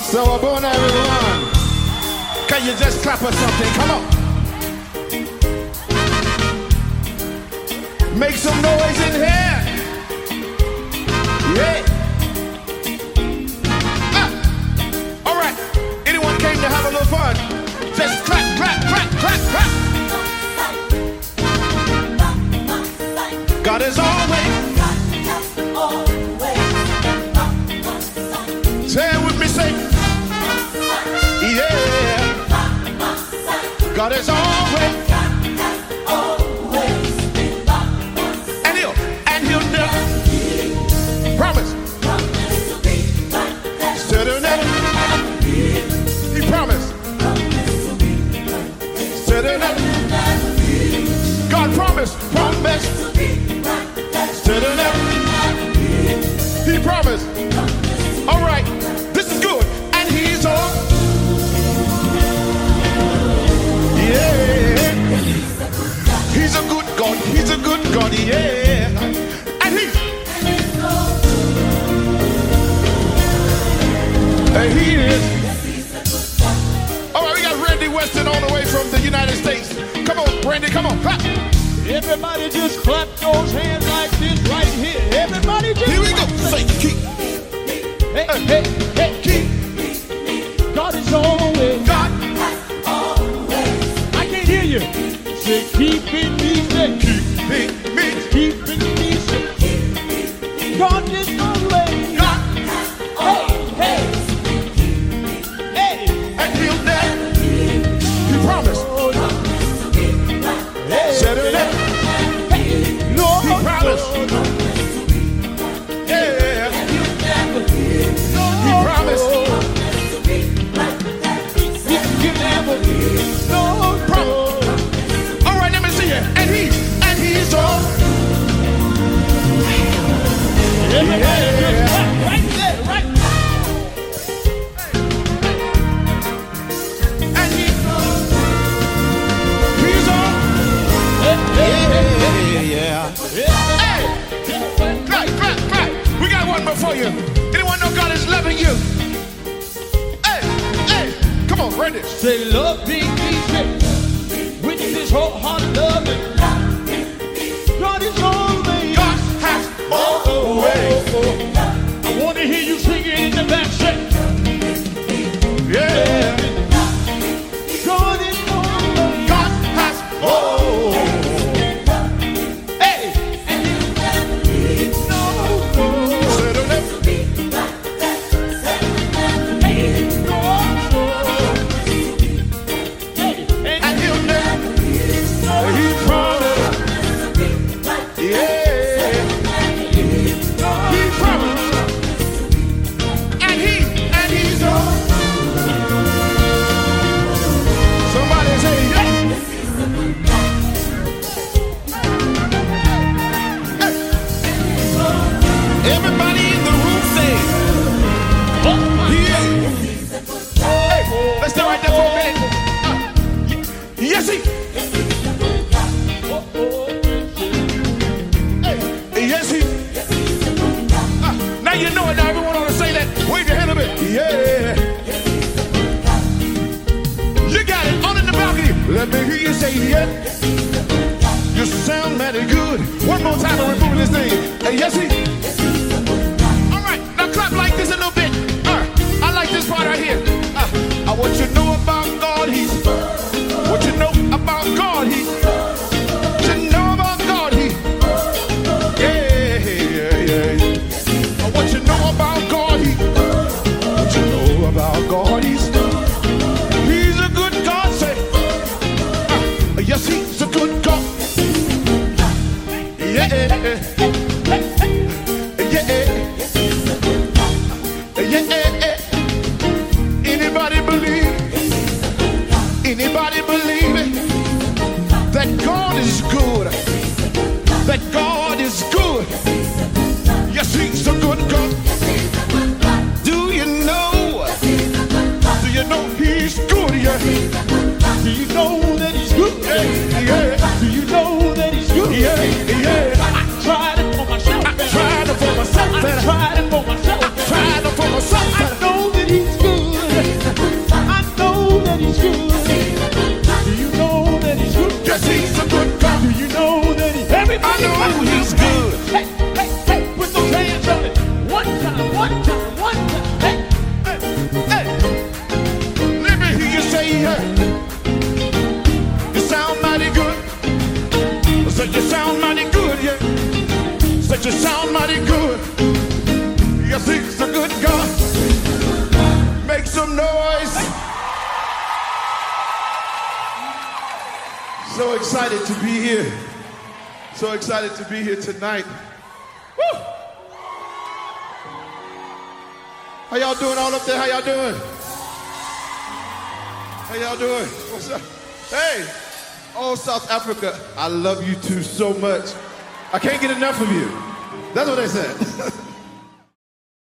So upon everyone, can you just clap or something? Come on. Make some noise in here. Yeah. All right. Anyone came to have a little fun? Just clap, clap, clap, clap, clap. God is always. Say it with me, say. Yeah. God is always. And he'll never. Promise. Said he'll never. He promised. Said he'll never. God promised. Promised. Said he'll never. He promised. All right. This is good. And he's on. Yeah. He's a good God. He's a good God. Yeah. And he is. All right, we got Randy Weston all the way from the United States. Come on, Randy, come on, clap. Everybody just clap those hands like this right here. Everybody just. Here we go. Say, keep. Hey, hey, hey, keep. God is always. God. I can't hear you. Say, keeping me safe. Keeping me. Keeping me safe. God is always. God. Hey, hey. Hey. And he'll never. He promised. Hey. Said he'll never. Lord, He promised. Yeah. He promised. You never. No, Promise. All right, let me see it. And he's on. Everybody just clap right there, right. And he's on. Hey, hey, Yeah. hey. Hey. Clap, clap, clap. We got one more for you. Anyone know God is loving you? Hey, hey. Come on, Randy. Say love being easy with this wholehearted love. God is always. God has always. I want to hear you singing in the back. Say, Yeah. God is always. God has always. Hey. No, Said he'll never. And he'll never. He promised. Yeah. He promised. And he's on. Somebody say, yeah. Hey. Everybody in the room say, yeah. Hey, let's stay right there for a minute. Yes, he. Hey, yes, he. Now you know it. Now everyone ought to say that. Wave your hand a bit. Yeah. You got it. On in the balcony. Let me hear you say yeah. You sound mighty good. One more time and we're moving this thing. Hey, yes, he. All right. Now clap like this a little bit. I like this part right here. I want you to know about God. He's. What you know about God? He. What you know about God? He. Yeah, yeah, yeah. What you know about God? He. What you know about God? He's a good God. Say. Yes, he's a good God. Yeah. so excited to be here. So excited to be here tonight. Woo! How y'all doing all up there? How y'all doing? How y'all doing? What's up? Hey, oh, South Africa, I love you too so much. I can't get enough of you. That's what they said.